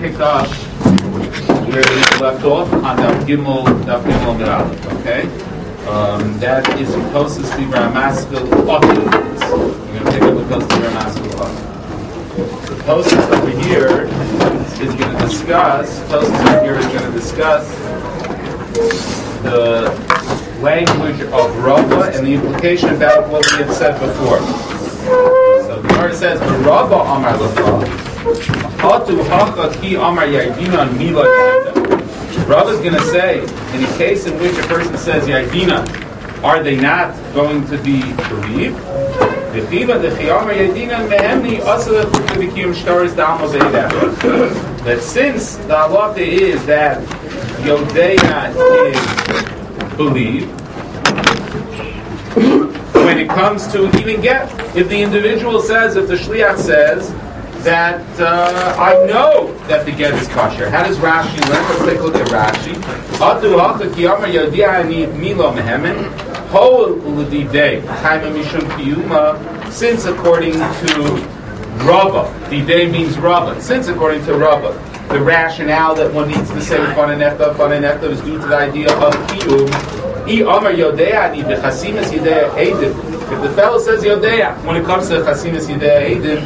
pick up where we left off on Daf Gimel Amud Aleph. Okay, that is in Tosas Dibra Maskil Otu. We're going to pick up with Tosas Dibra Maskil Otu. The Tosas over here is going to discuss. The language of Rava and the implication about what we had said before. So the Gemara says, "Rava Amar Lacha, Hatu Hacha Ki Amar Yaidina Mila Yenda." Rava is going to say, in a case in which a person says Yaidina, are they not going to be believed? That since the halacha is that Yodeya is believed, when it comes to even get, if the individual says, if the shliach says that I know that the get is kosher, how does Rashi learn? Let's take a look at Rashi. Atu hacha ki amar yodia ani milo mehemen ho l'didei taima mishum kiyuma. Since according to Rava, didei means Rava. Since according to Rava, the rationale that one needs to say Fananefta is due to the idea of Kiyum. If the fellow says Yodea, when it comes to Chasimas Yodea Eidim,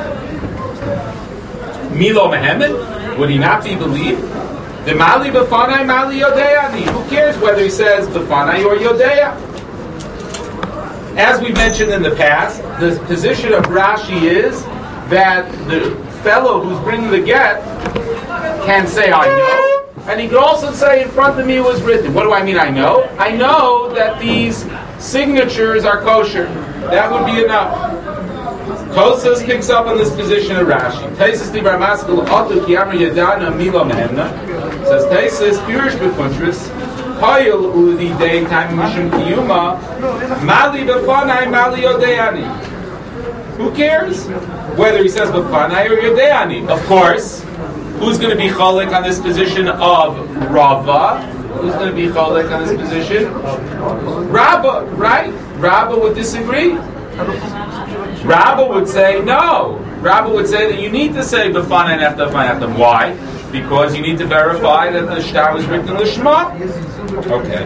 Milo Mehemet, would he not be believed? The Mali B'fanai, Mali Yodea. Who cares whether he says B'fanai or Yodea? As we mentioned in the past, the position of Rashi is that the fellow who's bringing the get can say, I know. And he can also say, in front of me was written. What do I mean, I know? I know that these signatures are kosher. That would be enough. Tosas picks up on this position of Rashi. Tosas Dibra Maskil Otu Ki Amar Yadana Milo Mehemna. Says Tosas, Pirish B'Kuntris, Hayil Udi Dei Time Mishum Kiyuma, Mali B'Fanai, Mali Yodeani. Who cares whether he says B'Fanai or Yodeani? Of course. Who's going to be cholek on this position of Rava? Who's going to be cholek on this position? Rabba, right? Rabba would disagree. Rabba would say no. Rabba would say that you need to say B'fanai and after. Why? Because you need to verify that the shtar was written in the Shema. Okay.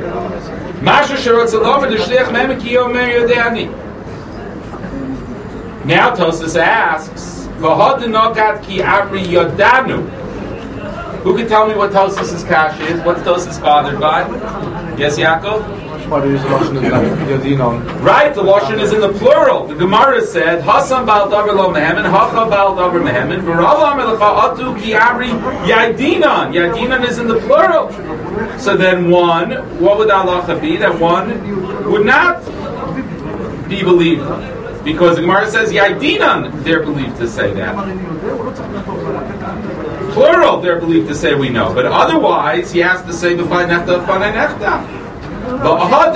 Now Tosas asks, who can tell me what Tosas' kash is? What's Tosas bothered by? Yes, Yaakov? Right, the lashon is in the plural. The Gemara said, Hasan bal davar lo mehemen, Hacha bal davar mehemen, V'Rava amar lecha atu ki amri yadinan. Yadinan is in the plural. So then one, what would halacha be? That one would not be believed. Because the Gemara says, Yadinan, they're believed to say that. Plural, they're believed to say we know. But otherwise, he has to say, B'fai nechta, B'fai nechta. That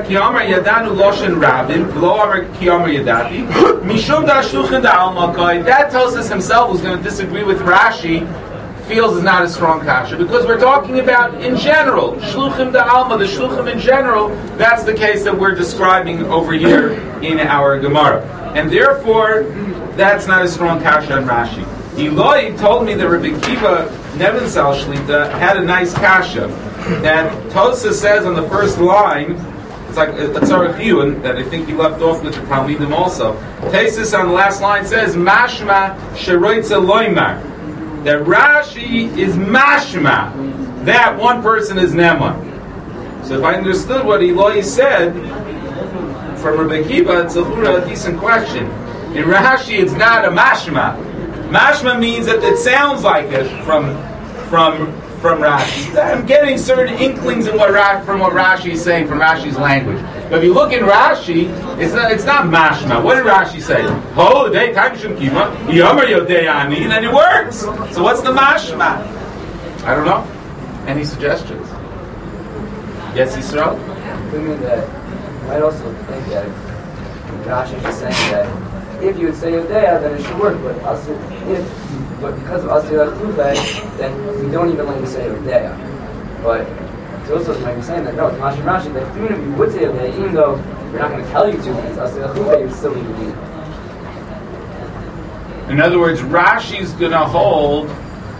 Tosas himself, who's going to disagree with Rashi, feels is not a strong kasha, because we're talking about in general, shluchim da'alma, the shluchim in general, that's the case that we're describing over here in our Gemara. And therefore, that's not a strong kasha on Rashi. Eloi told me that Rabbi Kiva Nevensal Shlita had a nice kasha that Tosas says on the first line. It's like a tzarech yun that I think he left off with the Talmidim also. Tosas on the last line says mashma sheroitza loymar, that Rashi is mashma that one person is Neman. So if I understood what Eloi said from Rabbi Kiva, it's a decent question. In Rashi, it's not a mashma. Mashma means that it sounds like it from Rashi. I'm getting certain inklings in what Rashi is saying from Rashi's language. But if you look in Rashi, it's not mashma. What did Rashi say? Oh, the day time shum kima yomer yodeani, and it works. So what's the mashma? I don't know. Any suggestions? Yes, Yisrael? I mean that might also think that Rashi is just saying that if you would say Yodea, then it should work. But because of Asir Al-Kufay, then we don't even let you say Yodea. But Tosas might be saying that no, it's Rashi, that even if you would say Yodea, even though we're not going to tell you to, because Asir Al-Kufay, you would still need to be. In other words, Rashi's going to hold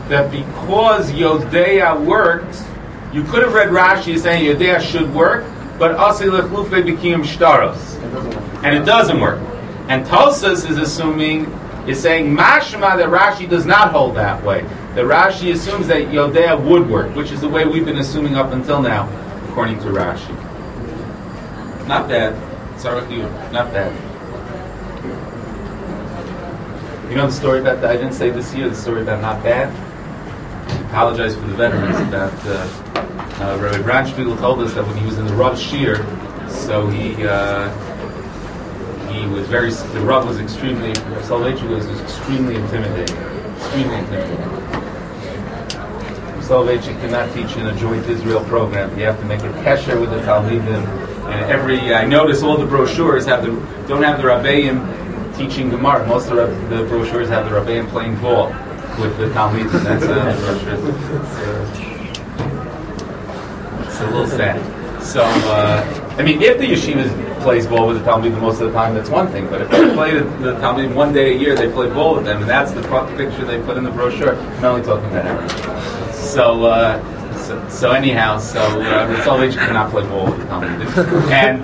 that because Yodea works, you could have read Rashi saying Yodea should work, but Asay Lechlufe became Shtaros. And it doesn't work. And Tosas is saying Mashma that Rashi does not hold that way. That Rashi assumes that Yodea would work, which is the way we've been assuming up until now, according to Rashi. Not bad. Not bad. You know the story about that? I didn't say this year, the story about not bad? I apologize for the veterans about Rabbi Branchspiegel told us that when he was in the Rav Shir, so the Rav was extremely, Soloveitchik was extremely intimidating. Soloveitchik cannot teach in a joint Israel program. You have to make a kesher with the Talmidim. And I notice all the brochures don't have the Rabbeim teaching Gemara. Most of the brochures have the Rabbeim playing ball with the Talmidim. That's the brochures. It's a little sad. So, if the yeshiva plays ball with the Talmidim most of the time, that's one thing. But if they play the Talmidim one day a year, they play ball with them, and that's the picture they put in the brochure. I'm only talking about it. So anyhow, Soloveitchik cannot play ball with the Talmidim, and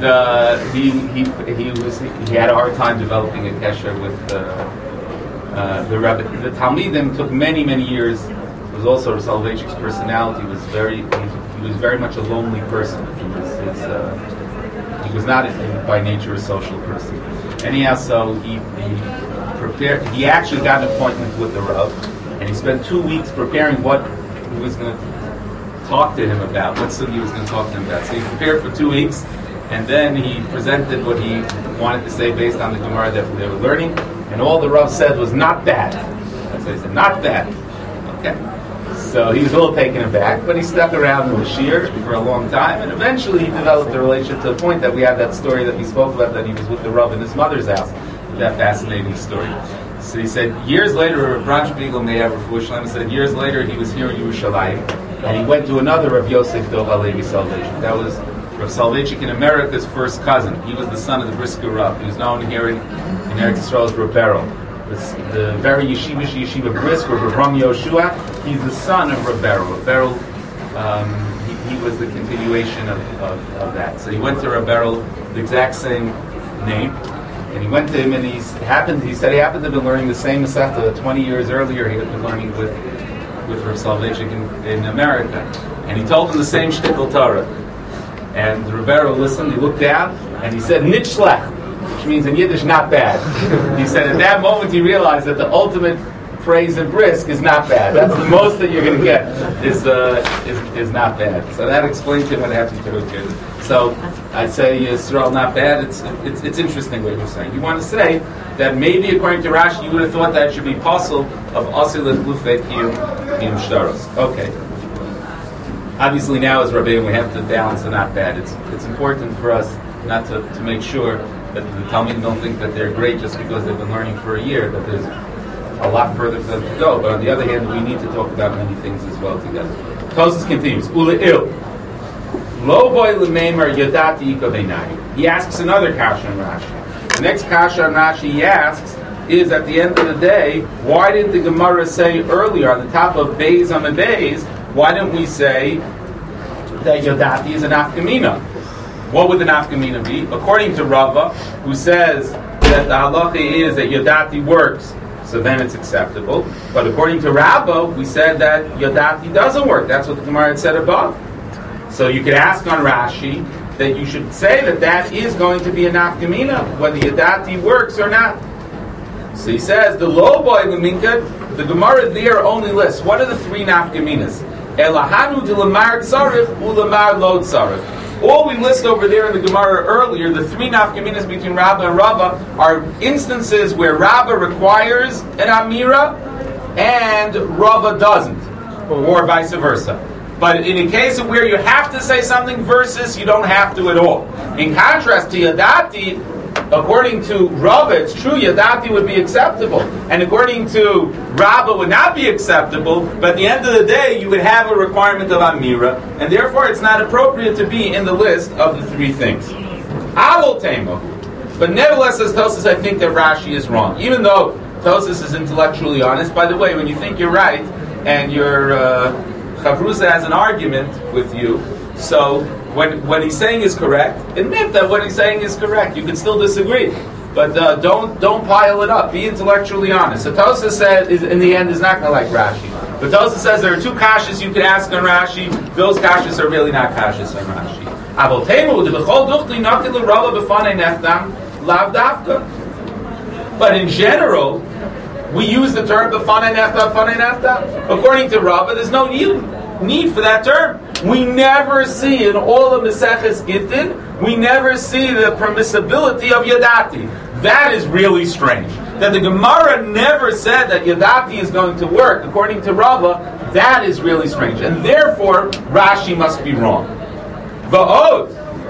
he had a hard time developing a kesher with the Rebbe. The Talmidim took many years. It was also Soloveitchik's personality was he was very much a lonely person. He was not by nature a social person. Anyhow, so he prepared. He actually got an appointment with the Rav, and he spent 2 weeks preparing what he was going to talk to him about, what sugi he was going to talk to him about. So he prepared for 2 weeks, and then he presented what he wanted to say based on the Gemara that they were learning, and all the Rav said was not bad. That's what he said, not bad. Okay. So he was a little taken aback, but he stuck around in the Shir for a long time, and eventually he developed a relationship to the point that we have that story that we spoke about, that he was with the Rav in his mother's house. That fascinating story. So he said, years later, Rav Branchspiegel may have Refuah Shlema said, years later he was here in Yerushalayim, and he went to another Rav Yosef Dov Halevi Soloveitchik. That was Rav Soloveitchik in America's first cousin. He was the son of the Brisker Rav. He was known here in Eretz Yisrael as Rav Beryl. The very yeshiva Brisker, Rav Ram Yoshua, he's the son of Rav Beryl. Rav Beryl, he was the continuation of that. So he went to Rav Beryl, the exact same name, and he went to him, and he said he happened to have been learning the same Masechta that 20 years earlier he had been learning with Rav Soloveitchik in America. And he told him the same shtickle Torah. And Rav Beryl listened, he looked down, and he said, Nitzlech, which means in Yiddish, not bad. He said at that moment he realized that the ultimate praise in brisk is not bad. That's the most that you're going to get is not bad. So that explains to him what happened to his kids. So I'd say Yisrael not bad. It's interesting what you're saying. You want to say that maybe according to Rashi you would have thought that it should be possible of Asay Lechlufe Kiyum Shtaros. Okay. Obviously now as Rabbi we have to balance the not bad. It's important for us not to make sure that the Talmidim don't think that they're great just because they've been learning for a year, that there's a lot further for them to go. But on the other hand, we need to talk about many things as well together. Tosas continues. Ule'il. Lo boy l'meimer yodati iko beinai. He asks another kasha on Rashi. The next kasha on Rashi he asks is, at the end of the day, why didn't the Gemara say earlier on the top of Beis on the Beis, why didn't we say that yodati is an afkamina? What would the nafkamina be? According to Rava, who says that the halacha is that yodati works, so then it's acceptable. But according to Rabba, we said that yodati doesn't work. That's what the Gemara had said above. So you could ask on Rashi that you should say that is going to be a nafkamina, whether yodati works or not. So he says, the low boy l'minka, the Gemara there only lists, what are the three nafkaminas? Elahanu de lamar tzarif ulamar lo tzarif. All we list over there in the Gemara earlier, the three nafkaminas between Rabbah and Rava, are instances where Rabbah requires an Amira and Rava doesn't, or vice versa. But in a case of where you have to say something versus you don't have to at all. In contrast to Yadati, according to Rava, it's true Yadati would be acceptable, and according to Rabbah would not be acceptable, but at the end of the day you would have a requirement of Amira, and therefore it's not appropriate to be in the list of the three things. Avol Temo. But nevertheless, says Tosas, I think that Rashi is wrong. Even though Tosas is intellectually honest, by the way, when you think you're right, and your chavrusa has an argument with you, so when he's saying is correct, admit that what he's saying is correct. You can still disagree, but don't pile it up. Be intellectually honest. So Tosafos said, in the end, is not going to like Rashi. But Tosafos says there are two kashas you could ask on Rashi. Those kashas are really not kashas on Rashi. But in general, we use the term b'fanei nefta. According to Rava, there's no need for that term. We never see in all of Maseches Gittin, we never see the permissibility of Yadati. That is really strange. That the Gemara never said that Yadati is going to work. According to Rava, that is really strange. And therefore, Rashi must be wrong. Va'od.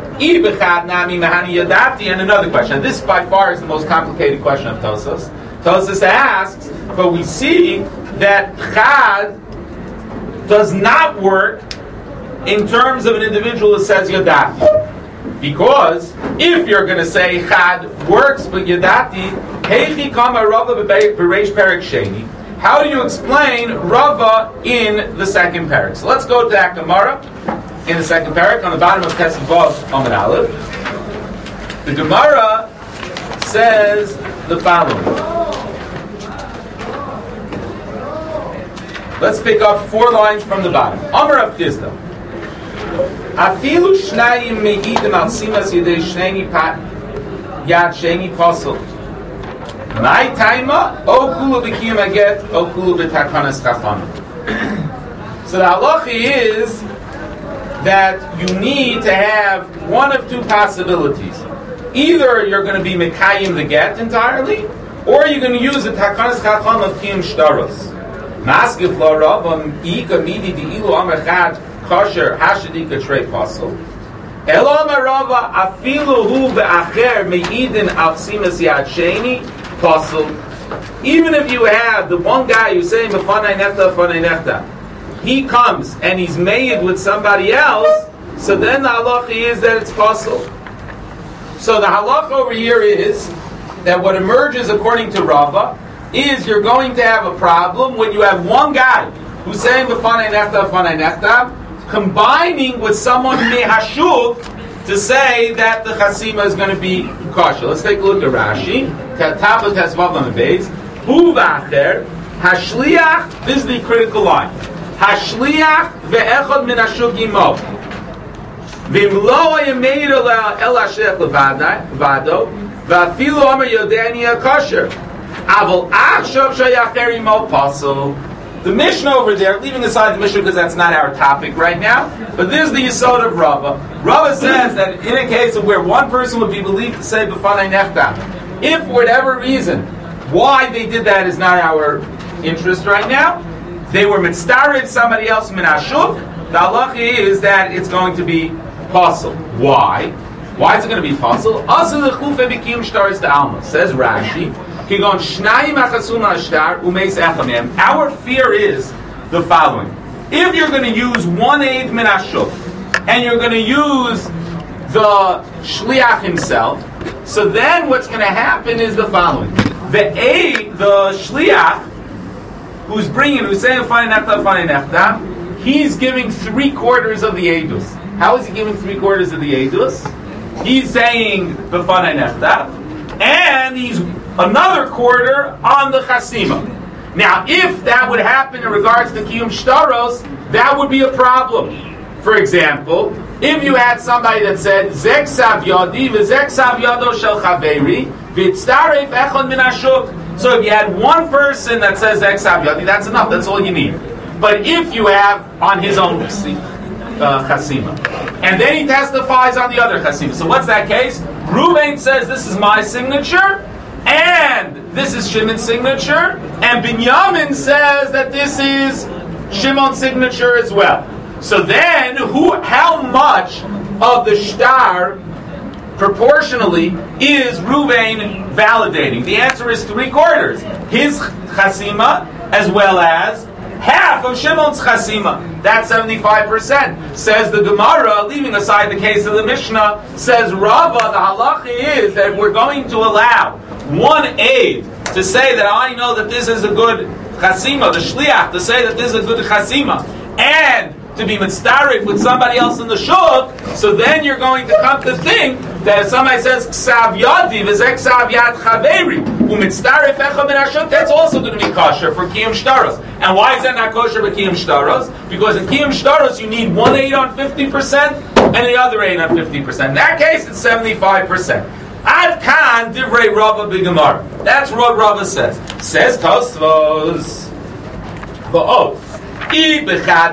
And another question. This by far is the most complicated question of Tosafos. Tosafos asks, but we see that Chad does not work in terms of an individual who says Yadati. Because if you're going to say Chad works but Yadati, Heichi Kama Rava B'Reish Perek Sheni. How do you explain Rava in the second parak? So let's go to that Gemara in the second parak on the bottom of Kesef Vav Amud Aleph. The Gemara says the following. Let's pick up 4 lines from the bottom. Amar of Tizda. Afilu shnayim me'idim al simas yedei shnei yad sheni pasel. My taima o kulu b'kiyam aget o kulu b'takanas chacham. So the halacha is that you need to have one of two possibilities. Either you're going to be mekayim the get entirely, or you're going to use the takanas chacham of kiyam shtaros. Maskif la ravam ika midi di ilu amachad kosher hashadika trei pasel. Elo amarava afilu hu ve'acher me'idin al simas yad sheni pasel. Even if you have the one guy who's saying b'fanei nefta, he comes and he's made with somebody else, so then the halacha is that it's pasel. So the halacha over here is that what emerges according to Rava is you're going to have a problem when you have one guy who's saying b'fanei nefta, combining with someone mehashuk to say that the chasima is going to be kosher. Let's take a look at Rashi. Tablet has vav on the base. Hu v'acher hashliach. This is the critical line. Hashliach ve'echad min hashuk imo. V'imlo yemeir el hashech levado v'afilu amar yodeni kosher. Aval achshav shayacher imo pasol. The Mishnah over there, leaving aside the Mishnah because that's not our topic right now, but this is the Yesod of Rava. Rava says that in a case of where one person would be believed to say b'fanei nefta, if for whatever reason, why they did that is not our interest right now, they were mitzdarib somebody else min hashuk, the halacha is that it's going to be pasel. Why? Why is it going to be pasel? Also the chufe b'kiyum shtaris to alma, says Rashi. Our fear is the following. If you're going to use one aid min hashuk, and you're going to use the shliach himself, so then what's going to happen is the following. The shliach, who's saying b'fanei nefta, he's giving 3/4 of the edus. How is he giving 3/4 of the edus? He's saying b'fanei nefta, and he's another quarter on the chasima. Now, if that would happen in regards to kiyum shtaros, that would be a problem. For example, if you had somebody that said Zeg sav yadi v'zeg sav yado shel chaveri v'tzaref echad min hashuk. So if you had one person that says Zeg sav yadi, that's enough. That's all you need. But if you have on his own chasima, and then he testifies on the other chasima, so what's that case? Reuven says this is my signature, and this is Shimon's signature, and Binyamin says that this is Shimon's signature as well. So then, how much of the shtar proportionally is Reuven validating? The answer is 3/4. His chasima as well as half of Shimon's chasima. That's 75%. Says the Gemara, leaving aside the case of the Mishnah, says Rava, the halacha is that we're going to allow one aid to say that I know that this is a good chasima, the shliach, to say that this is a good chasima, and to be mitzdarif with somebody else in the shul, so then you're going to come to think that if somebody says ksav yadi v'zeh ksav yad chaveri u'mitzdarif echa min hashut, that's also going to be kosher for kiyum shtaros. And why is that not kosher for kiyum shtaros? Because in kiyum shtaros you need one aid on 50% and the other aid on 50%. In that case, it's 75%. Ad kan divrei Rava b'gemara. That's what Rava says. Says Tosfos v'od. If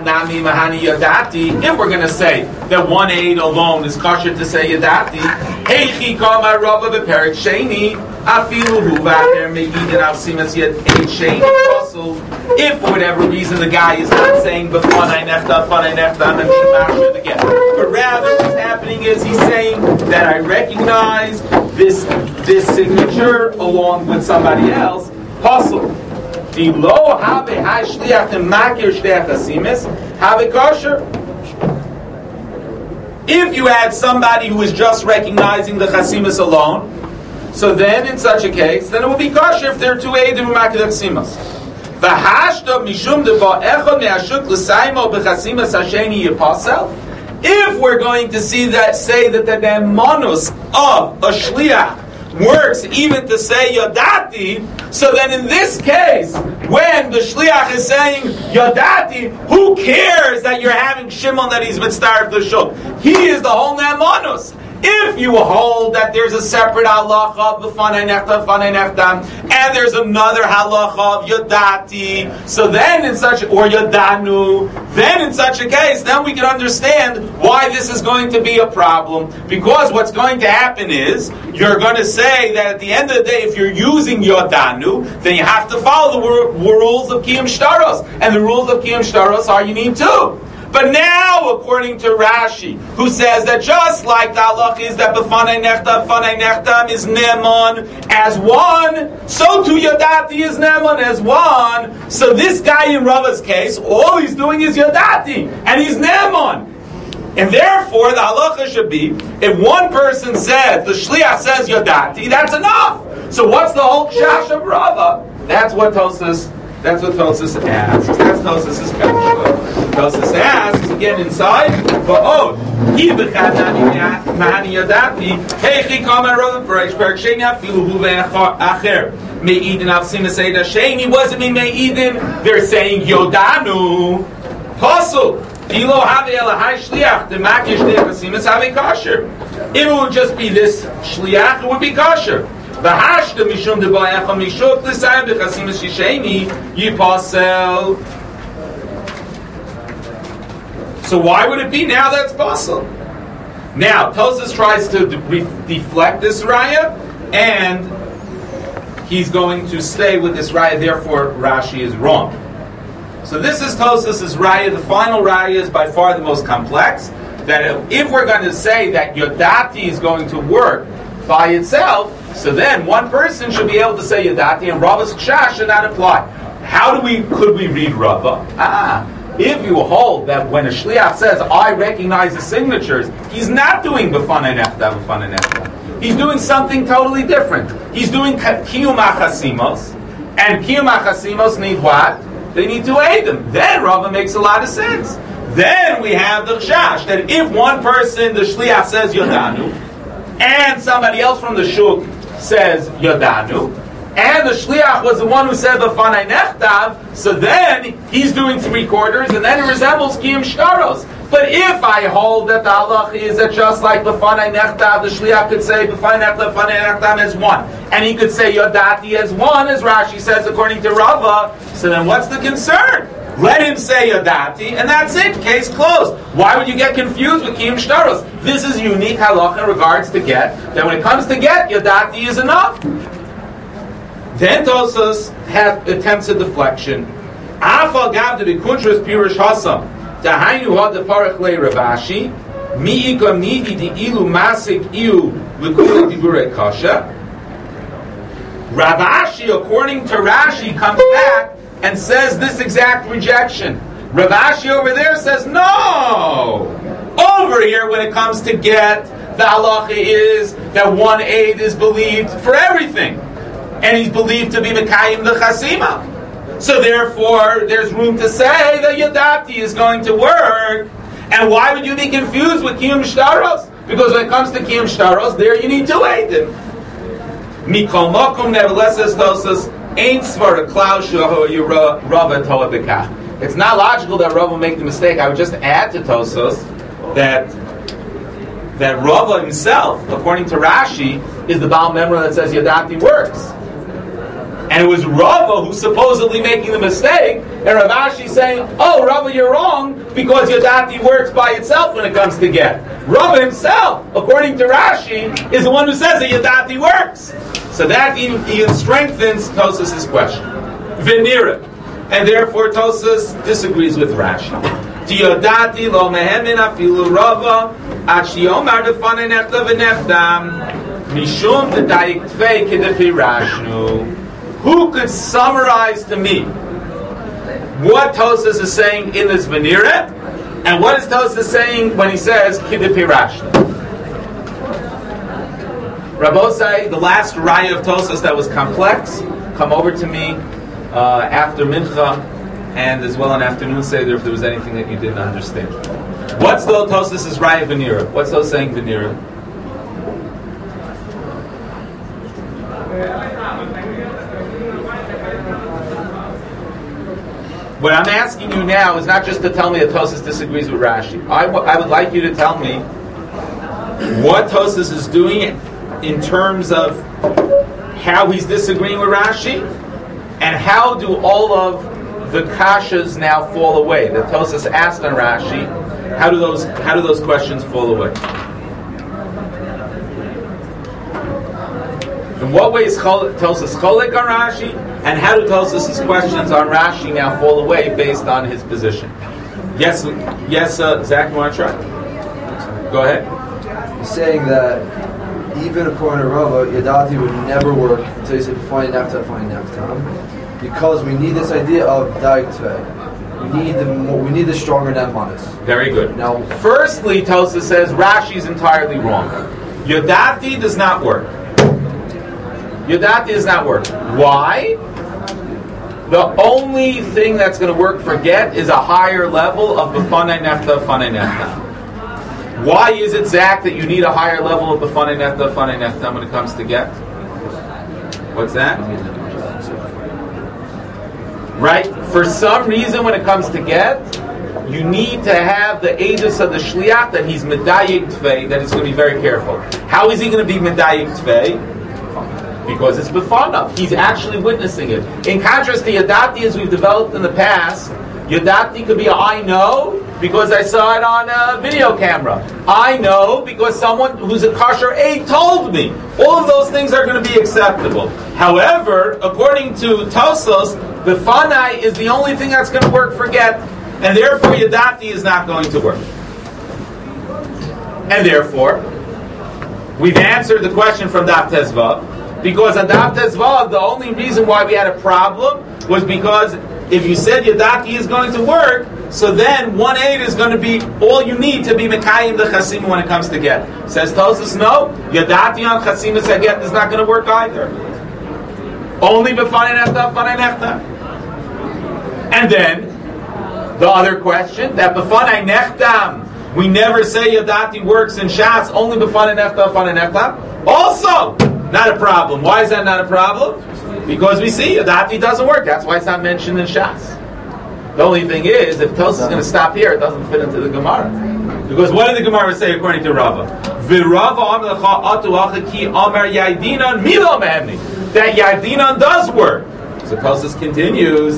we're going to say that one aid alone is kosher to say yadati, if for whatever reason the guy is not saying b'fanai nechta and being mashur again, but rather what's happening is he's saying that I recognize this signature along with somebody else, possible. Below have high shliach and makir shliach asimis, have a kosher. If you had somebody who is just recognizing the chasimis alone, so then in such a case, then it will be kosher if there are two eidim who makir chasimis. V'hashta mishum deba echad me'ashuk l'saimo b'chasimis hasheni yipasel. If we're going to say that the nemanus of a shliach works even to say yadati, so then in this case, when the shliach is saying yadati, who cares that you're having Shimon that he's mitzdarif the shul? He is the whole nemanus. If you hold that there's a separate halacha of b'fanai nechta, and there's another halacha of yadati, so then in such or yadanu, then in such a case, then we can understand why this is going to be a problem. Because what's going to happen is you're going to say that at the end of the day, if you're using yadanu, then you have to follow the rules of kiyum shtaros, and the rules of kiyum shtaros are you need two. But now, according to Rashi, who says that just like the halach is that b'fanei nechtam is neman as one, so too yadati is neman as one. So this guy in Rava's case, all he's doing is yadati, and he's neman. And therefore, the halacha should be, if one person says, the shliach says yadati, that's enough. So what's the whole chash of Rava? That's what Tosfos asks. That's Tosfos' kasha. Tosfos asks again inside. Va'od mahani yadati heichi kamer Rava Perish Perik Sheni afilu hu ve'acher me'idin avsim eseda Sheni wasn't me me'idin. They're saying yodanu pasul. Ilo have elahai shliach the makish de'asimis have a kosher. If it would just be this shliach, it would be kosher. V'hashta mishum de'ba'echa mishuk l'sayim b'chasimis shisheni yipasel. So why would it be now that's possible? Now, Tosfos tries to deflect this raya, and he's going to stay with this raya, therefore Rashi is wrong. So this is Tosfos' raya. The final raya is by far the most complex, that if we're going to say that yodati is going to work by itself, so then one person should be able to say yodati, and Rava's kshash should not apply. Could we read Rava? If you hold that when a shliach says, I recognize the signatures, he's not doing b'fanei nechta. He's doing something totally different. He's doing kiyum achasimos, and kiyum achasimos need what? They need to aid them. Then Rava makes a lot of sense. Then we have the chash, that if one person, the shliach says yodanu, and somebody else from the shuk says yodanu, and the shliach was the one who said b'fanei nechtav, so then he's doing 3/4, and then it resembles kiyum shtaros. But if I hold that the halach is that just like b'fanei nechtav, the shliach could say b'fanei nechtav as one, and he could say yodati as one, as Rashi says according to Rava, so then what's the concern? Let him say yodati, and that's it. Case closed. Why would you get confused with kiyum shtaros? This is unique halach in regards to get, that when it comes to get, yodati is enough. Then Tosfos attempts a deflection. Afal gav de bikuntras pirush hasam dahainu had the parach le Ravashi mi ikam nidi di ilu masik iu l'kula dibure kasha. Ravashi, according to Rashi, comes back and says this exact rejection. Ravashi over there says no. Over here, when it comes to get, the halacha is that one aid is believed for everything. And he's believed to be Mekayim the Chasima. So therefore, there's room to say that Yadati is going to work. And why would you be confused with Kiyum Shtaros? Because when it comes to Kiyum Shtaros, there you need two Eidim. Mikol Mokum, nevertheless, says Tosas, ain't Svar a Klaus Rava Toa Bekach. It's not logical that Rava will make the mistake. I would just add to Tosas that Rava himself, according to Rashi, is the Baal Memra that says Yadati works. And it was Rava who's supposedly making the mistake, and Rav Ashi saying, oh, Rava, you're wrong, because Yadati works by itself when it comes to get. Rava himself, according to Rashi, is the one who says that Yadati works. So that even strengthens Tosas' question. Venira. And therefore Tosas disagrees with Rashi. Yadati lo mehemin afilu Rava, achi omar defanei nefta v'neftam, mishum d'dayik tvei kedepi rashnu. Who could summarize to me what Tosas is saying in this Venira, and what is Tosas saying when he says Kidipirashna? Rabbosai, the last raya of Tosas that was complex, come over to me after Mincha, and as well an afternoon Seder if there was anything that you didn't understand. What's the Tosas' raya Venira? What's those saying Venira? What I'm asking you now is not just to tell me that Tosas disagrees with Rashi. I would like you to tell me what Tosas is doing in terms of how he's disagreeing with Rashi, and how do all of the kashas now fall away that Tosas asked on Rashi. How do those questions fall away? In what way is Tosas cholek on Rashi, and how do Tosas' questions on Rashi now fall away based on his position? Yes, Zach, you want to try? Go ahead. He's saying that even according to Rava, Yadati would never work until you say Fani Neftam, because we need this idea of Daik Tvei. We need the stronger Nemanis. Very good. Now, firstly, Tosas says Rashi is entirely wrong. Yadati does not work. Yadati does not work. Why? The only thing that's going to work for get is a higher level of B'fanei Nefta, Fanei Nefta. Why is it, Zach, that you need a higher level of B'fanei Nefta, Fanei Nefta when it comes to get? What's that? Right? For some reason when it comes to get, you need to have the aegis of the Shliach that he's Medayik Tvei, that he's going to be very careful. How is he going to be Medayik Tvei? Because it's b'fanav. He's actually witnessing it. In contrast to Yadati, as we've developed in the past, Yadati could be I know because I saw it on a video camera. I know because someone who's a kosher aide told me. All of those things are going to be acceptable. However, according to Tosos, b'fanai is the only thing that's going to work for get, and therefore Yadati is not going to work. And therefore, we've answered the question from Daf Tezvav. Because on Daf Tezvav, the only reason why we had a problem was because if you said Yadati is going to work, so then 1/8 is going to be all you need to be Mekayim the Chasim when it comes to get. Says Tosas, no, Yadati on Chasim get is not going to work either. Only B'fanei Nefta, Fanei Nefta. And then, the other question, that B'fanei Neftam, we never say Yadati works in Shas, only B'fanei Nefta, Fanei Nefta. Also, not a problem. Why is that not a problem? Because we see Yadati doesn't work. That's why it's not mentioned in Shas. The only thing is, if Tosas is going to stop here, it doesn't fit into the Gemara. Because what did the Gemara say according to Rava? That Yadinan does work. So Tosas continues,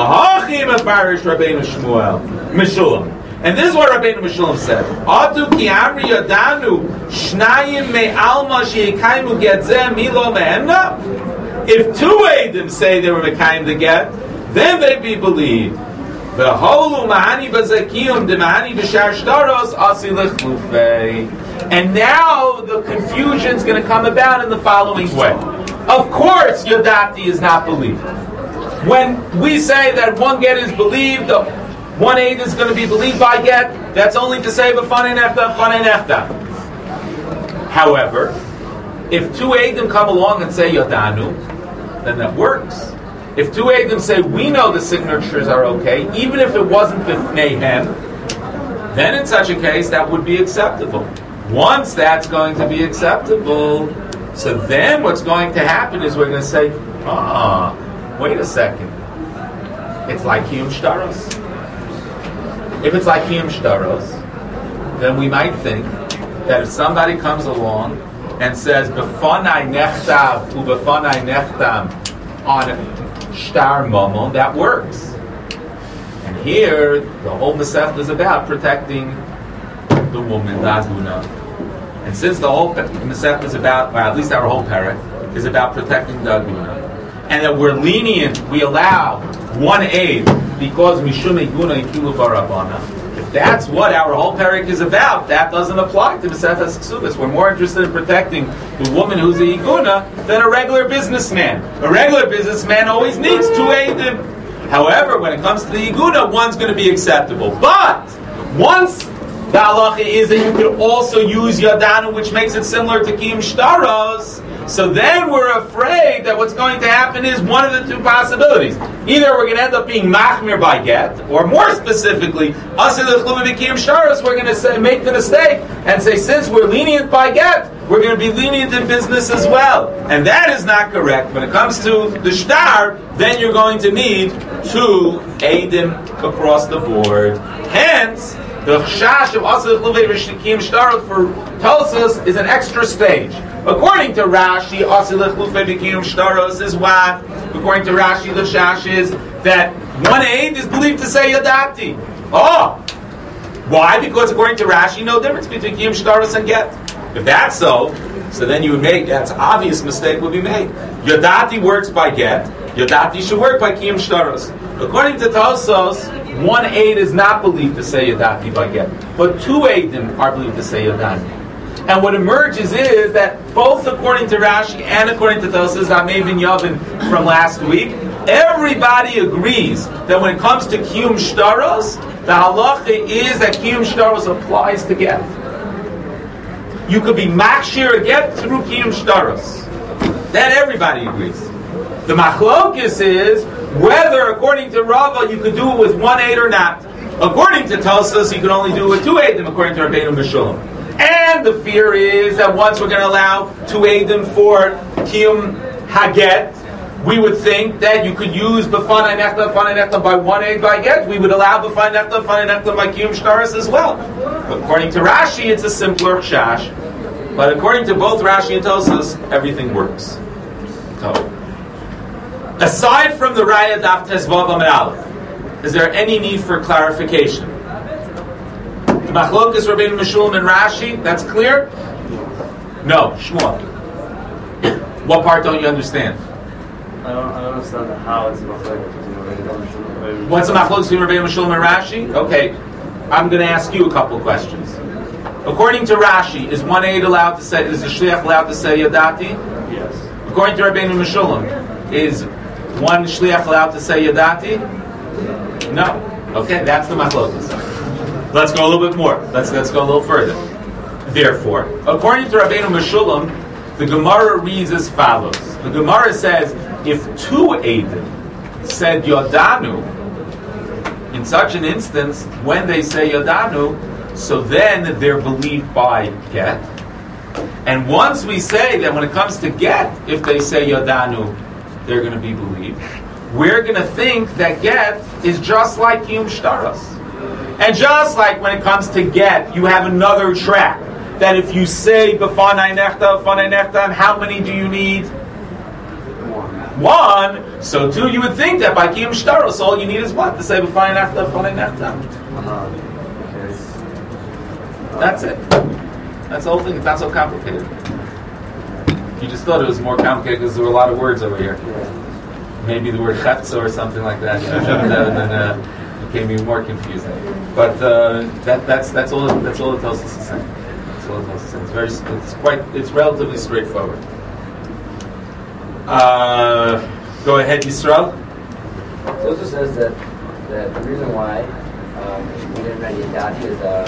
and this is what Rabbeinu Meshulam said. Atu ki amri yadanu shnayim me'alma she'ekaimu getzeh milo me'emna. If two Eidim say they were mekayim the get, then they'd be believed. V'holu ma'ani b'zakiyum dema'ani b'shar shtaros asi l'chlufei. And now the confusion is going to come about in the following way. Of course, Yadati is not believed. When we say that one get is believed, 1/8 is going to be believed by get. That's only to say b'fanei nefta, fanei nefta. However, if two Eidim come along and say Yadanu, then that works. If two Eidim say, we know the signatures are okay, even if it wasn't B'fneihem, then in such a case, that would be acceptable. Once that's going to be acceptable, so then what's going to happen is we're going to say, wait a second. It's like Kiyum Shtaros. If it's like Kiyum Shtaros, then we might think that if somebody comes along and says, B'fanai nechtav u'b'fanai nechtam on Shtar Momon, that works. And here, the whole Masechta is about protecting the woman, the Aguna. And since the whole Masechta is about, or at least our whole parak, is about protecting the Aguna, and that we're lenient, we allow one aid because Mishum Eguna Ikilu Barabana. If that's what our whole parak is about, that doesn't apply to Masechta Ksubas. We're more interested in protecting the woman who's a Iguna than a regular businessman. A regular businessman always needs two aidim. However, when it comes to the Iguna, one's going to be acceptable. But once the halacha is that you could also use Yadanu, which makes it similar to Kiyum Shtaros, so then we're afraid that what's going to happen is one of the two possibilities. Either we're going to end up being machmir by get, or more specifically, Asir L'Chluma B'Kiyum Shtaros, we're going to make the mistake and say, since we're lenient by get, we're going to be lenient in business as well. And that is not correct. When it comes to the shtar, then you're going to need two eidim across the board. Hence, the chash of Asir L'Chluma B'Kiyum Shtaros for Tosas is an extra stage. According to Rashi, Asir L'Chluma B'Kiyum Shtaros is what? According to Rashi, the chash is that one aid is believed to say Yadati. Oh! Why? Because according to Rashi, no difference between Kiyum Shtaros and get. If that's so then you would make, that's obvious mistake would be made. Yodati works by get. Yodati should work by Kiyum Shtaros. According to Tosos, one aid is not believed to say Yodati by get, but two aidim are believed to say Yodati. And what emerges is that both according to Rashi and according to Tosos, Amevin Yavin from last week, everybody agrees that when it comes to Kiyum Shtaros, the halacha is that Kiyum Shtaros applies to get. You could be makshir a get through Kiyum Shtaros. That everybody agrees. The machlokis is whether, according to Rava, you could do it with one aid or not. According to Tosas, you could only do it with two aidim, according to Rabbeinu Meshulam. And the fear is that once we're going to allow two aidim for Kiyum Haget, we would think that you could use B'fanai Nechtam by one aid by get. We would allow B'fanai Nechtam by Kiyum Shtaros as well. According to Rashi, it's a simpler chash. But according to both Rashi and Tosas, everything works. So, aside from the Raya Daf Tezvav Amud Aleph, is there any need for clarification? The Machlokas Rabbeinu Meshulam and Rashi, that's clear? No, Shmuel. What part don't you understand? I don't understand how it's machlokes. What's the machlokes between Rabbeinu Meshulam and Rashi? Okay, I'm going to ask you a couple of questions. According to Rashi, is one aid allowed to say? Is the shliach allowed to say Yadati? Yes. According to Rabbeinu Meshulam, is one shliach allowed to say Yadati? No. Okay, that's the machlokes. Let's go a little bit more. Let's go a little further. Therefore, according to Rabbeinu Meshulam, the Gemara reads as follows. The Gemara says, if two Eidim said Yodanu, in such an instance, when they say Yodanu, so then they're believed by get. And once we say that when it comes to get, if they say Yodanu, they're going to be believed, we're going to think that get is just like Kiyum Shtaros. And just like when it comes to get, you have another track. That if you say B'fanai Nechtam, how many do you need? One. So too, you would think that by Kiyum Shtaros, all you need is what? To say B'fanai Nechtam. That's it. That's the whole thing. It's not so complicated. You just thought it was more complicated because there were a lot of words over here. Maybe the word Chetza or something like that. And then it became even more confusing. But that's all. That's all it tells us to say. It's relatively straightforward. Go ahead, Yisrael. It also says that the reason why we didn't write Yadati as a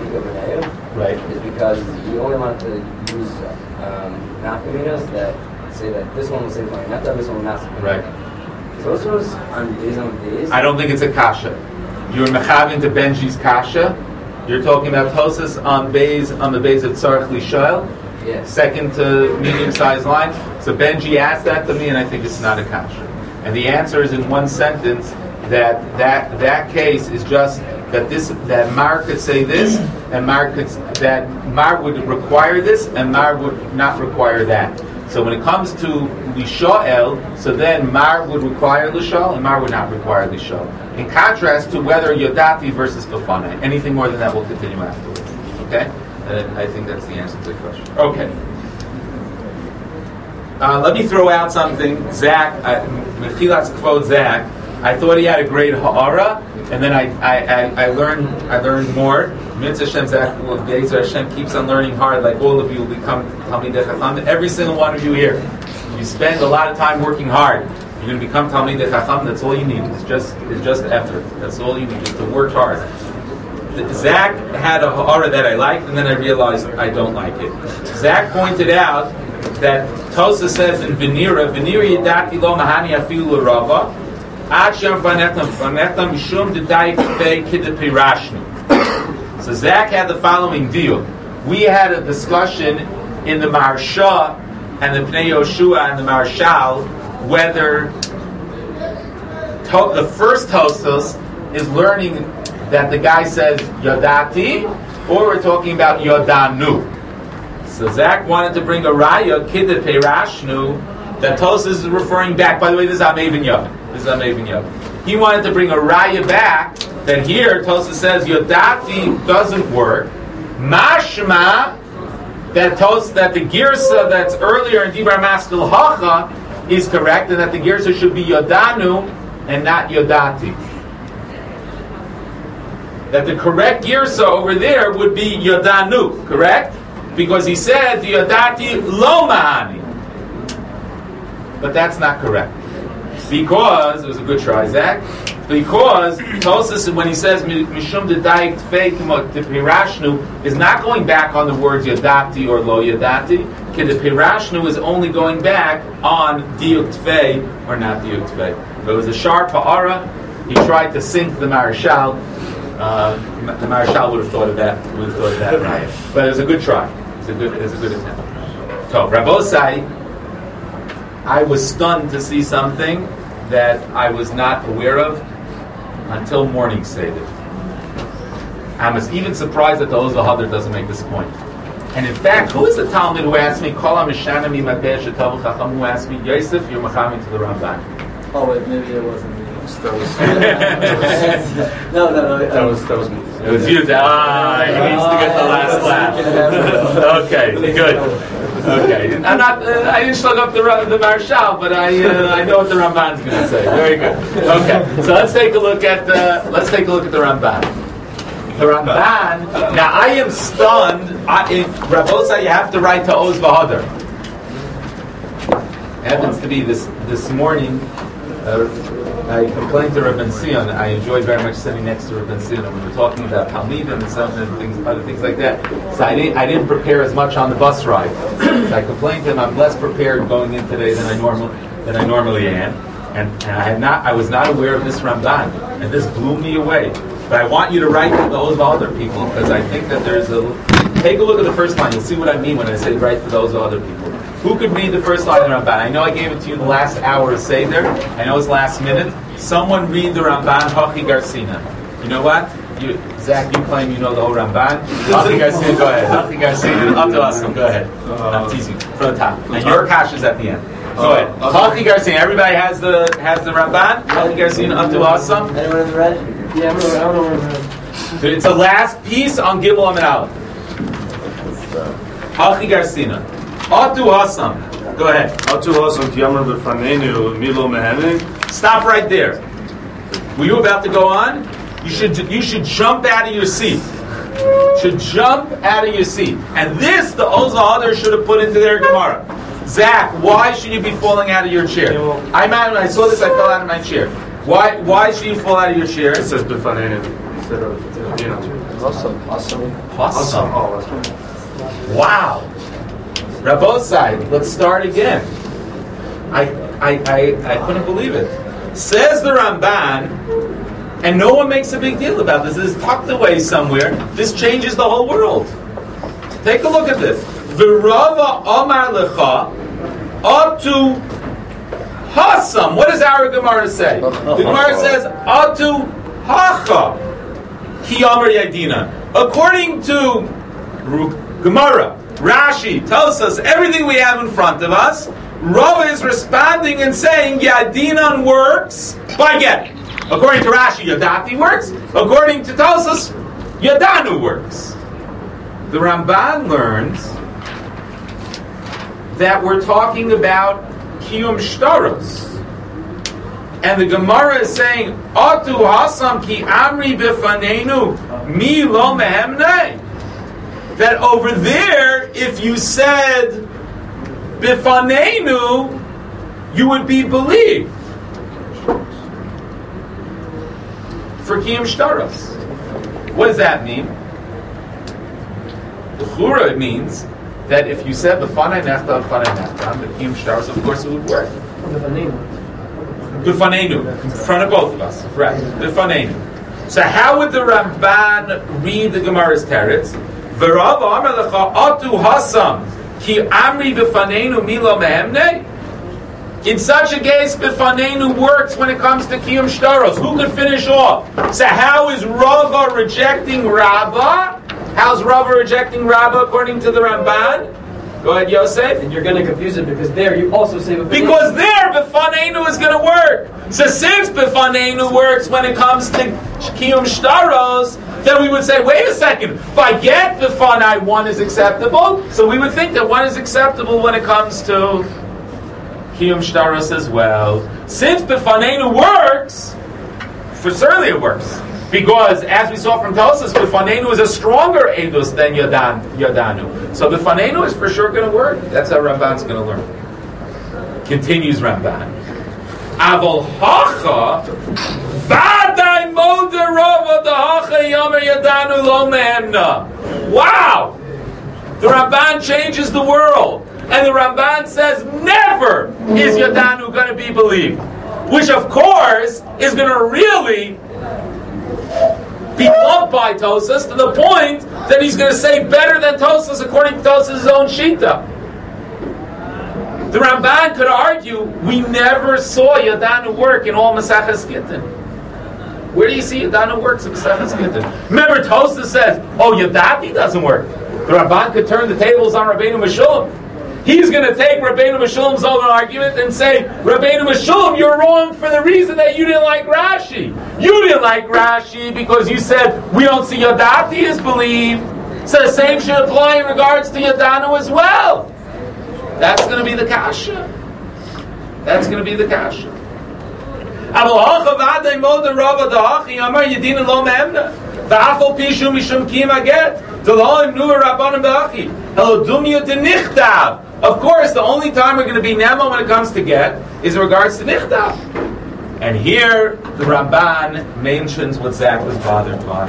Benayu, right, is because you only wanted to use nafkaminos that say that this one will say fine nefta, this one will not say fine Right. nefta. So those on days. I don't think it's a kasha. You're mechavin to Benji's kasha. You're talking about Tosas on the base of Tzarech Lishael. Yes. Second to medium-sized line. So Benji asked that to me, and I think it's not a kasha. And the answer is in one sentence that case is just that Mar could say this, and that Mar would require this, and Mar would not require that. So when it comes to Lishael, so then Mar would require Lishael, and Mar would not require Lishael. In contrast to whether Yodati versus Bafana. Anything more than that will continue afterwards. Okay? I think that's the answer to the question. Okay. Let me throw out something. Zach, Mechilat's quote Zach. I thought he had a great ha'ara, and then I learned more. Mitzvah Hashem Zach, Be'ezer Hashem keeps on learning hard. Like all of you will become Talmidei Chacham. Every single one of you here, you spend a lot of time working hard. You're going to become Talmidei Chacham. That's all you need. It's just effort. That's all you need, just to work hard. Zach had a ha'ara that I liked, and then I realized I don't like it. Zach pointed out that Tosa says in Venira Yedati lo mahani afilu l'rava ad shem fanechtam mishum d'dai k'fei k'depirashnu. So Zach had the following deal. We had a discussion in the Maharsha and the Pnei Yoshua and the Marshal whether the first Tosas is learning that the guy says Yodati, or we're talking about Yodanu. So Zach wanted to bring a raya, Kiddet Perashnu, that Tosas is referring back. By the way, this is Amev Yavin. He wanted to bring a raya back that here Tosas says Yodati doesn't work. Mashma that the girsa that's earlier in Dibra Maskil Hacha is correct, and that the girsa should be Yodanu and not Yodati. That the correct girsa over there would be Yodanu, correct? Because he said Yodati lo mahani. But that's not correct. Because, it was a good try, Zach. Because Tosas, when he says Mishum D'Dayik Tfei Pirashnu, is not going back on the words Yodati or Lo Yodati. The Pirashnu is only going back on Diuk Tfei or not Diuk Tfei. If it was a sharp ha'ara, he tried to sink the Marshal. The Marshal would have thought of that. Right. But it was a good try. It's a good attempt. So, Rabosai, I was stunned to see something that I was not aware of until morning Seder. I was even surprised that the Oz V'Hadar doesn't make this point. And in fact, who is the Talmud who asked me, Kol HaMishana Mi Mapeh Shetavu Chacham, who asked me, Yosef, you're Machami to the Ramban? Oh, wait, maybe it wasn't me. No. That was me. It was you. He needs to get the last laugh. Okay, good. Okay, I'm not. I didn't slug up the Marshal, but I know what the Ramban's going to say. Very good. Okay, so let's take a look at the Ramban. The Ramban. Now I am stunned. In Rabosa, you have to write to Oz V'Hadar. Happens to be this morning. I complained to Rabban Sion. I enjoyed very much sitting next to Rabban Sion when we were talking about Talmud and some other things like that. So I didn't prepare as much on the bus ride. So I complained to him. I'm less prepared going in today than I normally am, and I was not aware of this Ramban, and this blew me away. But I want you to write to those other people because I think that take a look at the first line. You'll see what I mean when I say write to those other people. Who could read the first line of the Ramban? I know I gave it to you the last hour of Seder. I know it's last minute. Someone read the Ramban, Hachi Garcina. You know what? Zach, you claim you know the whole Ramban. Hachi Garcina, go ahead. Hachi Garcina, up to us. Go ahead. I'm teasing. From the top. And your cash is at the end. Go ahead. Hachi Garcina. Everybody has the Ramban. Hachi Garcina, up to us. Anyone in the red? Yeah, I don't know where it is. It's the last piece on Gimel Amid Aleph. Hachi Garcina. Atu Hasam. Go ahead. Atu Hasam Kiyamar B'Fanenu Milo Mehene. Stop right there. Were you about to go on? You should jump out of your seat. Should jump out of your seat. And this, the Oz V'Hadar should have put into their Gemara. Zach, why should you be falling out of your chair? When I saw this, I fell out of my chair. Why should you fall out of your chair? It says B'Fanenu instead of Awesome. Awesome. Oh, Wow. Rabosai, let's start again. I couldn't believe it. Says the Ramban, and no one makes a big deal about this. This is tucked away somewhere. This changes the whole world. Take a look at this. V'rava Omar Lecha Atu Hasam. What does our Gemara say? The Gemara says Atu Hacha Ki Amar Yadina. According to Gemara, Rashi tells us everything we have in front of us. Rava is responding and saying Yadinan works by get. According to Rashi, Yadati works. According to Tosas, Yadanu works. The Ramban learns that we're talking about Kiyum Shtaros. And the Gemara is saying, Atu Hasam ki Amri bifanenu mi lo mehemnei. That over there, if you said bifanenu, you would be believed. For Kiyum Shtaros. What does that mean? The Chura, it means that if you said bifanei nechta, the Kiyum Shtaros, of course it would work. Bifanenu, in front of both of us, right? Bifanenu. So how would the Ramban read the Gemara's teretz? V'Rav Amar lecha atu hasam ki amri bifanenu milo mehemnei. In such a case, bifanenu works when it comes to Kiyum Shtaros. Who could finish off? So how is Rava rejecting Rabba? How's Rava rejecting Rabba according to the Ramban? Go ahead, Yosef. And you're going to confuse it because there you also say bifanenu. Because there, bifanenu is going to work. So since bifanenu works when it comes to Kiyum Shtaros, then we would say, wait a second, if I get bifanai, one is acceptable. So we would think that one is acceptable when it comes to Kiyum Shtaros as well. Since bifanenu works, for certainly it works. Because, as we saw from Tosas, bifanenu is a stronger edus than Yadanu. So bifanenu is for sure going to work. That's how Ramban's going to learn. Continues Ramban. Aval hacha vaday moder rava dahacha yomer Yadanu lo mehemna. Wow! The Ramban changes the world. And the Ramban says never is Yadanu going to be believed. Which, of course, is going to really be loved by Tosas to the point that he's going to say better than Tosas according to Tosas' own Shita. The Ramban could argue we never saw Yadanu work in all Maseches Gittin. Where do you see Yadanu works in Maseches Gittin? Remember, Tosas says, oh, Yadati doesn't work. The Ramban could turn the tables on Rabbeinu Meshulam. He's going to take Rabbeinu Meshulam's own argument and say, Rabbeinu Meshulam, you're wrong for the reason that you didn't like Rashi. You didn't like Rashi because you said we don't see Yadati as believed. So the same should apply in regards to Yadanu as well. That's going to be the kasha. That's going to be the kasha. Of course, the only time we're going to be Nemo when it comes to get is in regards to Nichtav. And here, the Ramban mentions what Zach was bothered by.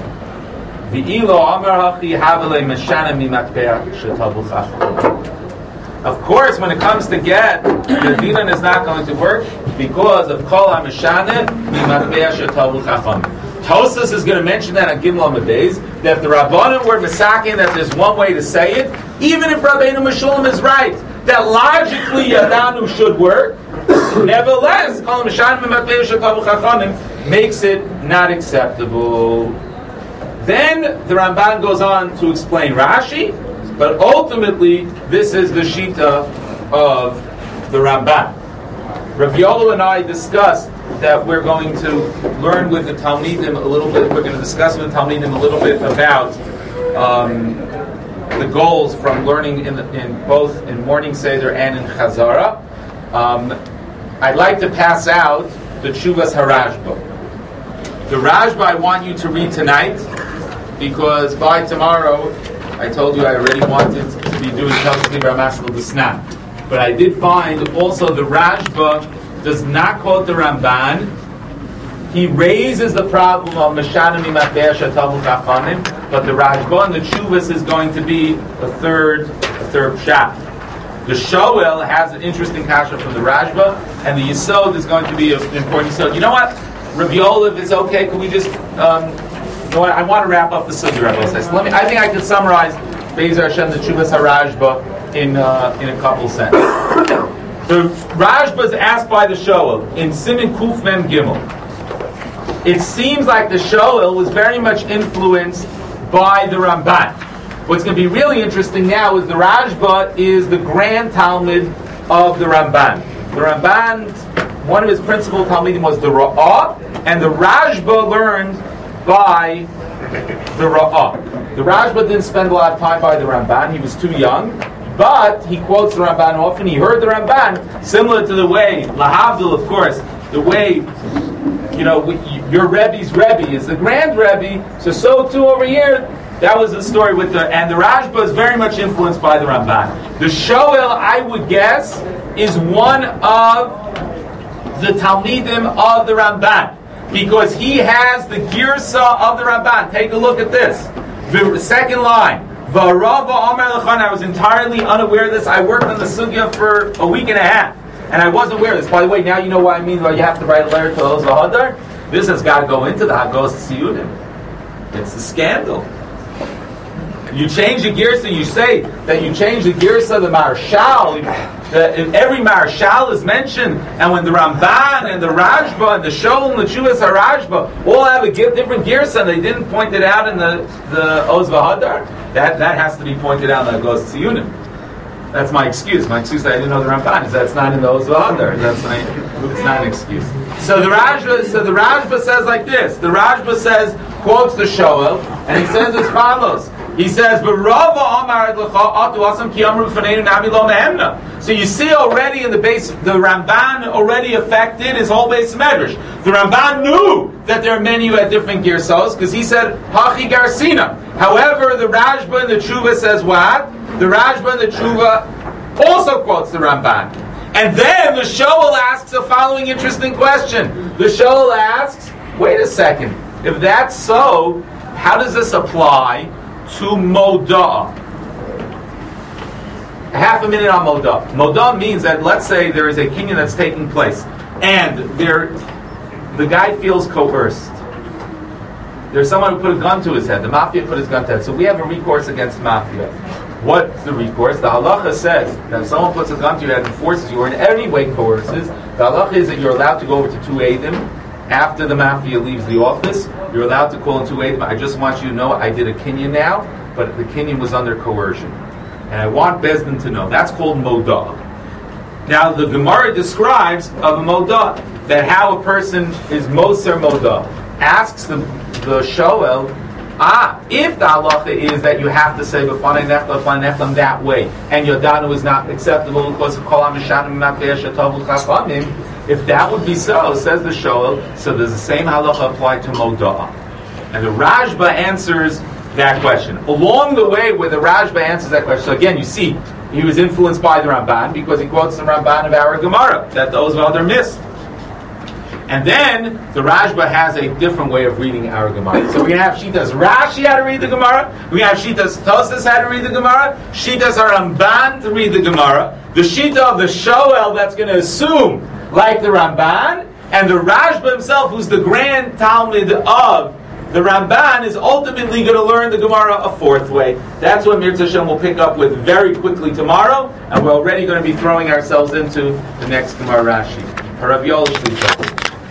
Of course, when it comes to get, the dinan is not going to work because of Kol HaMeshaneh Mimatpeh Shetavu Chacham. Tosas is going to mention that on Gimel Amadeus, that if the Rabbanim were Mesakin, that there's one way to say it, even if Rabbeinu Meshulam is right, that logically Yadanu should work, nevertheless, Kol HaMeshaneh Mimatpeh Shetavu Chacham makes it not acceptable. Then the Ramban goes on to explain Rashi, but ultimately, this is the Shita of the Ramban. Rav Yolo and I discussed that we're going to learn with the Talmidim a little bit, we're going to discuss with the Talmidim a little bit about the goals from learning in both in Morning Seder and in Chazara. I'd like to pass out the Tshuvas HaRashba. The Rashba I want you to read tonight, because by tomorrow, I told you I already wanted to be doing Telsli B'Ramaskal D'Snan. But I did find also the Rashba does not quote the Ramban. He raises the problem of Meshanim Mimatpeh Shetavu Chachamim, but the Rashba and the Tshuvas is going to be a third pshat. The Shoel has an interesting kasha from the Rashba, and the Yisod is going to be an important Yisod. You know what? Rav Yoel, if it's okay, can we just, you know what? I want to wrap up the Sugi, Rabbi says. I think I can summarize Be'ezer Hashem, the Tshuvas HaRashba, in a couple sentences. The Rashba is asked by the Shoel in Siman Kuf Mem Gimel. It seems like the Shoel was very much influenced by the Ramban. What's going to be really interesting now is the Rashba is the grand Talmud of the Ramban. The Ramban, one of his principal Talmudim was the Ra'ah, and the Rashba learned by the Ra'ah. The Rashba didn't spend a lot of time by the Ramban. He was too young. But he quotes the Ramban often. He heard the Ramban, similar to the way, Lahavdil, of course, the way, you know, your Rebbe's Rebbe is the grand Rebbe, so too over here, that was the story with and the Rashba is very much influenced by the Ramban. The Shoel, I would guess, is one of the Talmidim of the Ramban, because he has the Girsa of the Ramban. Take a look at this. The second line. I was entirely unaware of this. I worked on the sugya for a week and a half, and I wasn't aware of this. By the way, now you know what I mean by you have to write a letter to Oz V'Hadar. This has got to go into the Hagos Tziyudim. It's a scandal. You change the girsa, you say that you change the girsa, the Marshal, every Marshal is mentioned, and when the Ramban and the Rashba and the Shoel and the Tshuvas HaRashba all have a different girsa and they didn't point it out in the Oz V'Hadar, that has to be pointed out in the Hagos Tziyudim. That's my excuse. My excuse that I didn't know the Ramban is that it's not in the Oz V'Hadar. It's not an excuse. So the Rashba says like this. The Rashba says, quotes the Shoel, and he says as follows. He says, so you see already in the base, the Ramban already affected his whole base of Medrash. The Ramban knew that there are many who had different girsos, because he said, Hachi Garsina. However, the Rashba and the Tshuva says what? The Rashba and the Tshuva also quotes the Ramban. And then the Shoel asks the following interesting question. The Shoel asks, wait a second, if that's so, how does this apply to Modah? Half a minute on Modah. Modah means that, let's say there is a kinyan that's taking place, and the guy feels coerced. There's someone who put a gun to his head. The mafia put his gun to his head. So we have a recourse against mafia. What's the recourse? The halacha says that if someone puts a gun to your head and forces you, or in any way coerces, the halacha is that you're allowed to go over to two eidim after the mafia leaves the office. You're allowed to call in two eidim. I just want you to know I did a kinyan now, but the kinyan was under coercion. And I want Bezdin to know. That's called modah. Now the Gemara describes of a modah, that how a person is moser modah. Asks the Shoel, if the halacha is that you have to say b'fanei nechlam that way, and yodanu is not acceptable because of kol ha'mishanim ma'pei shetavu chachamim, if that would be so, says the Shoel, so does the same halacha apply to modah? And the Rashba answers that question. Along the way where the Rashba answers that question, so again, you see, he was influenced by the Ramban because he quotes the Ramban of our Gemara that those Valder missed. And then the Rashba has a different way of reading our Gemara. So we have Shitas Rashi how to read the Gemara. We have Shitas Tosas how to read the Gemara. Shitas Ramban to read the Gemara. The Shita of the Shoel that's going to assume like the Ramban, and the Rashba himself, who's the grand Talmud of the Ramban, is ultimately going to learn the Gemara a fourth way. That's what Mirza Hashem will pick up with very quickly tomorrow, and we're already going to be throwing ourselves into the next Gemara Rashi. Rav Yoel Shlicha.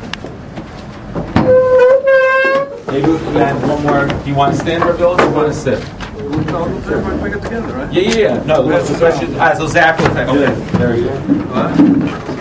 Maybe we can add one more. Do you want to stand, Rav Yoel, or do you want to sit? Everybody bring it together, right? Yeah. No, the question. So Zach will take. Okay, there you go.